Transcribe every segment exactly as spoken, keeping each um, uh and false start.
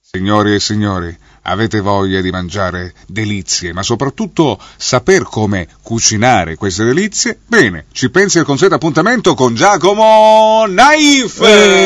Signori e signori, avete voglia di mangiare delizie, ma soprattutto saper come cucinare queste delizie? Bene, ci pensi al consueto appuntamento con Giacomo Naif!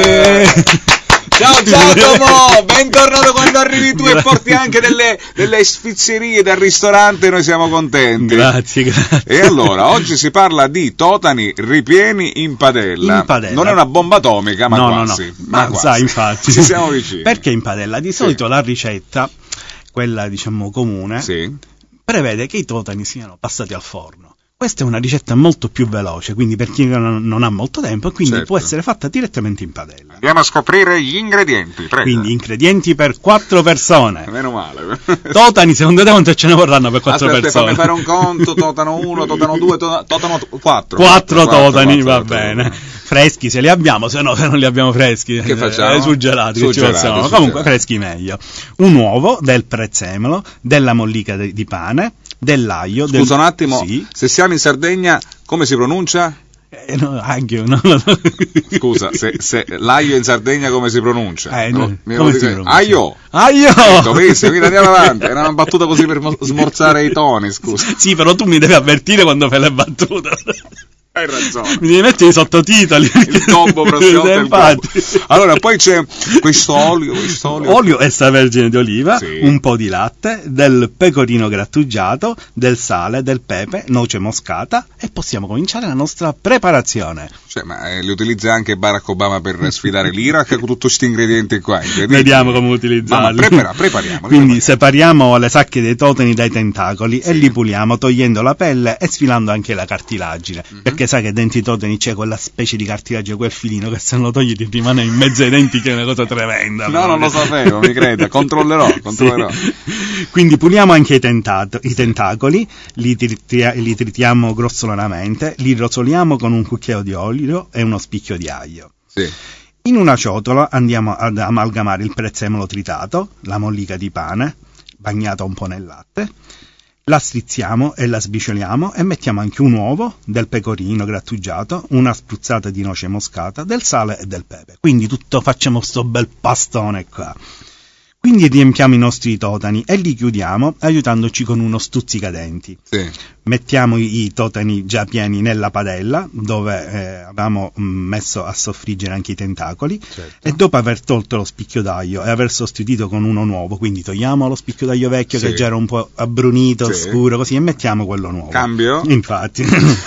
Eh. Ciao Giacomo, bentornato quando arrivi tu e porti anche delle, delle sfizierie dal ristorante, noi siamo contenti. Grazie, grazie. E allora, oggi si parla di totani ripieni in padella. In padella. Non è una bomba atomica, ma no, quasi. No, no, ma ma quasi. sai, infatti. Ci siamo vicini. Perché in padella? Di solito sì. La ricetta, quella diciamo comune, sì. prevede che i totani siano passati al forno. Questa è una ricetta molto più veloce, quindi per chi non, non ha molto tempo, quindi certo. può essere fatta direttamente in padella. Andiamo a scoprire gli ingredienti, prego. Quindi ingredienti per quattro persone. Meno male. Totani, secondo te quante ce ne vorranno per quattro Aspetta, persone? Fammi fare un conto, totano uno, totano due, to- totano quattro. Quattro totani, quattro, va quattro, bene. quattro. Freschi se li abbiamo, se no se non li abbiamo freschi. Che facciamo? Eh, suggelati, che ci possiamo. suggelati. Comunque freschi meglio. Un uovo, del prezzemolo, della mollica de- di pane, dell'aglio. Scusa del... un attimo, sì. Se siamo in Sardegna, come si pronuncia? Eh, no, aglio, no, no. Scusa, se, se l'aglio in Sardegna come si pronuncia? Eh, no, Mi come si si pronuncia? Aglio! Aglio! Ecco, visto, quindi andiamo avanti. Era una battuta così per mo- smorzare i toni, scusa. Sì, però tu mi devi avvertire quando fai le battute. Hai ragione. Mi devi mettere i sottotitoli. Il combo prossimo. Eh, infatti. Allora, poi c'è questo olio, questo olio. Olio extravergine di oliva, sì. Un po' di latte, del pecorino grattugiato, del sale, del pepe, noce moscata e possiamo cominciare la nostra preparazione. Cioè, ma eh, li utilizza anche Barack Obama per sfidare l'Iraq con tutti questi ingredienti qua? Vediamo come utilizzarli. Ma, ma prepara, prepariamo. Quindi prepariamo. separiamo le sacche dei totani dai tentacoli sì. E li puliamo togliendo la pelle e sfilando anche la cartilagine. Mm-hmm. Perché sai che dentro i totani c'è quella specie di cartilagine, quel filino che se non lo togli ti rimane in mezzo ai denti, che è una cosa tremenda. No, non lo sapevo, mi creda, controllerò, controllerò. Sì. Quindi puliamo anche i, tentato- i tentacoli, li, tritria- li tritiamo grossolanamente, li rosoliamo con un cucchiaio di olio e uno spicchio di aglio. Sì. In una ciotola andiamo ad amalgamare il prezzemolo tritato, la mollica di pane, bagnata un po' nel latte, la strizziamo e la sbricioliamo e mettiamo anche un uovo, del pecorino grattugiato, una spruzzata di noce moscata, del sale e del pepe. Quindi tutto, facciamo sto bel pastone qua. Quindi riempiamo i nostri totani e li chiudiamo aiutandoci con uno stuzzicadenti. Sì. Mettiamo i, i totani già pieni nella padella dove eh, avevamo mh, messo a soffriggere anche i tentacoli, certo. E dopo aver tolto lo spicchio d'aglio e aver sostituito con uno nuovo, quindi togliamo lo spicchio d'aglio vecchio sì. Che già era un po' abbrunito, sì. Scuro così, e mettiamo quello nuovo. Cambio? Infatti.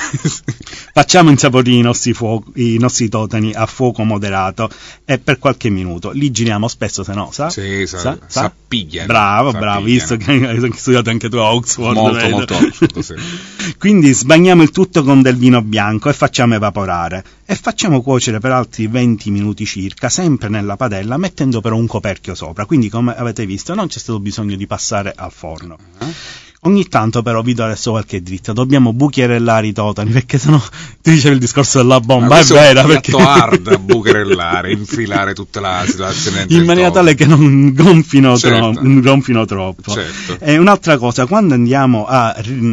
Facciamo insaporire i nostri, fuoco, i nostri totani a fuoco moderato e per qualche minuto li giriamo spesso, se no sa? Sì, sa, sa, sa? s'appigliano. Bravo, s'appigliano. bravo, visto che hai studiato anche tu a Oxford. Molto, vedo. molto Oxford, sì. Quindi sbagniamo il tutto con del vino bianco e facciamo evaporare e facciamo cuocere per altri venti minuti circa, sempre nella padella, mettendo però un coperchio sopra. Quindi, come avete visto, non c'è stato bisogno di passare al forno. Uh-huh. Ogni tanto però vi do adesso qualche dritta, dobbiamo bucherellare i totani, perché sennò ti dicevi il discorso della bomba, è vera, è perché un piatto hard a bucherellare, infilare tutta la situazione in maniera tale che non gonfino, certo. tro- gonfino troppo. Certo. E un'altra cosa, quando andiamo a,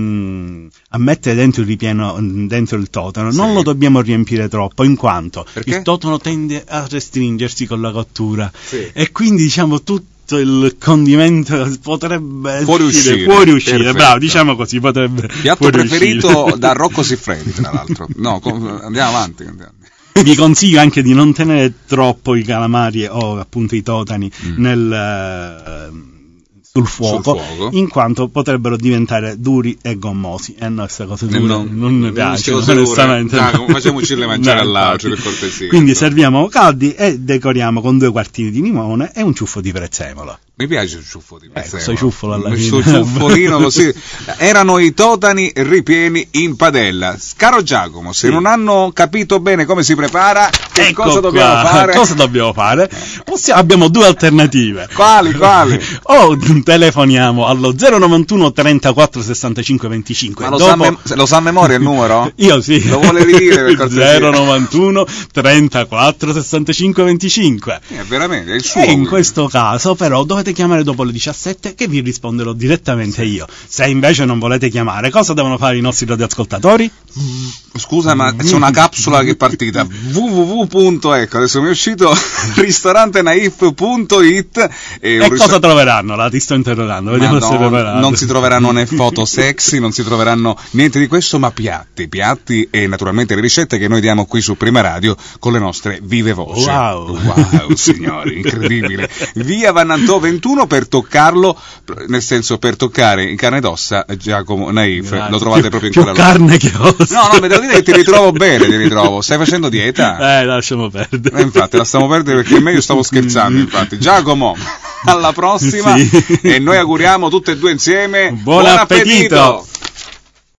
a mettere dentro il ripieno, dentro il totano, sì. Non lo dobbiamo riempire troppo, in quanto perché? Il totano tende a restringersi con la cottura, sì. E quindi diciamo tutto il condimento potrebbe fuori uscire, fuori uscire, perfetto. Bravo, diciamo così, potrebbe piatto preferito uscire. Da Rocco Siffredi, tra l'altro. No, com- andiamo avanti, andiamo. Vi consiglio anche di non tenere troppo i calamari o appunto i totani mm. nel uh, sul fuoco, sul fuoco, in quanto potrebbero diventare duri e gommosi, e a noi queste cose dure non, non mi piacciono, onestamente. No, facciamoci mangiare all'altro, per cortesia. Quindi no. Serviamo caldi e decoriamo con due quartini di limone e un ciuffo di prezzemolo. Mi piace il ciuffo di prezzemolo. Ecco, ciuffolo alla fine. Questo ciuffolino così. Erano i totani ripieni in padella. Caro Giacomo, se sì. Non hanno capito bene come si prepara, che ecco cosa qua. dobbiamo fare? Cosa dobbiamo fare? Possiamo, abbiamo due alternative. Quali, quali? O telefoniamo allo zero novantuno trentaquattro sessantacinque venticinque. Ma lo, Dopo... sa mem- lo sa a memoria il numero? Io sì. Lo vuole dire per cortesia? zero novantuno trentaquattro sessantacinque venticinque. È veramente, è il suo. E in questo caso però dovete chiamare dopo le diciassette, che vi risponderò direttamente io. Se invece non volete chiamare, cosa devono fare i nostri radioascoltatori? Scusa, ma c'è una capsula che è partita. www. Ecco, adesso mi è uscito ristorante naif punto it e, e cosa ristor- troveranno? La ti sto interrogando. Vediamo no, se preparato. Non si troveranno né foto sexy, non si troveranno niente di questo, ma piatti, piatti e naturalmente le ricette che noi diamo qui su Prima Radio con le nostre vive voci. Wow, wow signori, incredibile. Via Vannantò ventuno per toccarlo, nel senso per toccare in carne ed ossa Giacomo Naif. Grazie. Lo trovate proprio in più quella carne che ossa. No, no, mi devo dire che ti ritrovo bene, ti ritrovo. Stai facendo dieta? Eh, lasciamo perdere. Eh, infatti, la stiamo perdere perché meglio stavo scherzando, infatti. Giacomo, alla prossima. Sì. E noi auguriamo tutte e due insieme buon, buon appetito. appetito.